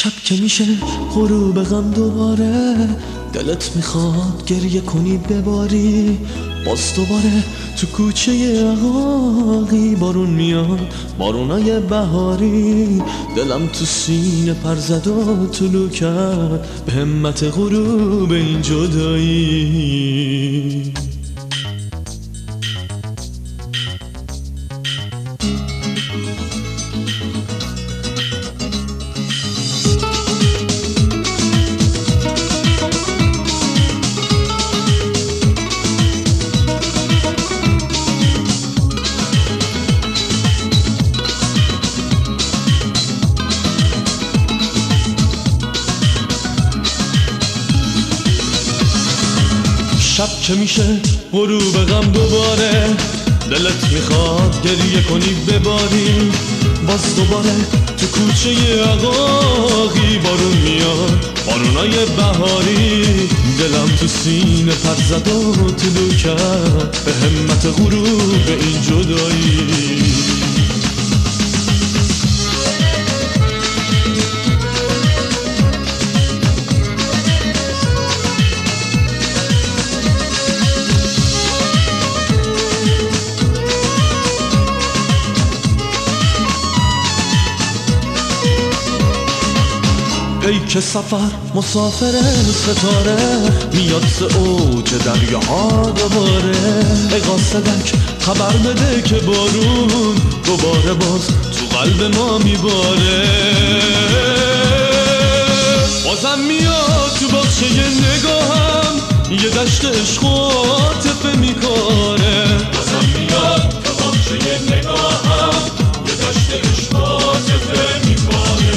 شب که میشه غروب غم دوباره، دلت میخواد گریه کنی بباری. باز دوباره تو کوچه عقاقی بارون میاد، بارونای بهاری. دلم تو سینه پر زد و طلوع کرد به همت غروب این جدایی. شب که میشه غروب غم دوباره، دلت میخواد گریه کنی بباری. باز دوباره تو کوچه عقاقی بارون میاد، بارونای بهاری. دلم تو سینه پر زد و طلوع کرد به همت غروب این جدایی. ای که سفر مسافر ستاره، میاد ز اوج دریاها دوباره. ای قاصدک خبر بده که بارون دوباره باز تو قلب ما میباره. بازم میاد تو باغچه نگاهم، یه دشت عشق و عاطفه میکاره. بازم میاد تو باغچه نگاهم، یه دشت عشق و عاطفه میکاره.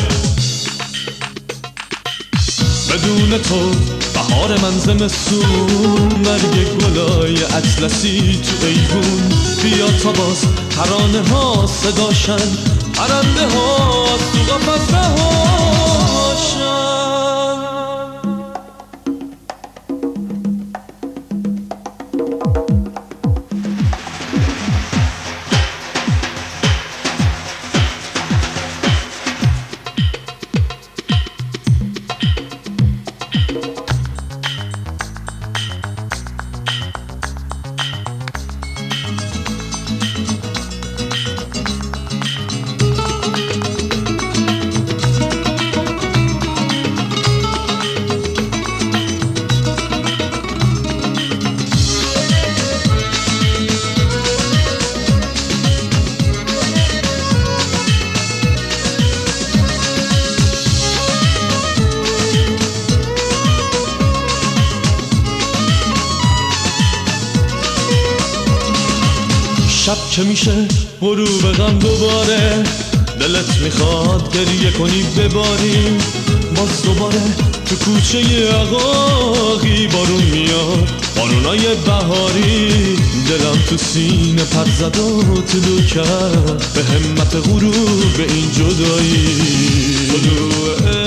بدون تو بهار من زمستون، مرگ گلای اطلسی تو ایوون. بیا تا باز ترانه ها صداشن، پرنده ها از تو قفس رهاشن. شب که میشه غروب غم دوباره، دلت میخواد گریه کنی بباری. باز دوباره تو کوچه عقاقی بارون میاد، بارونای بهاری. دلم تو سینه پر زد و طلوع کرد به همت غروب این جدایی.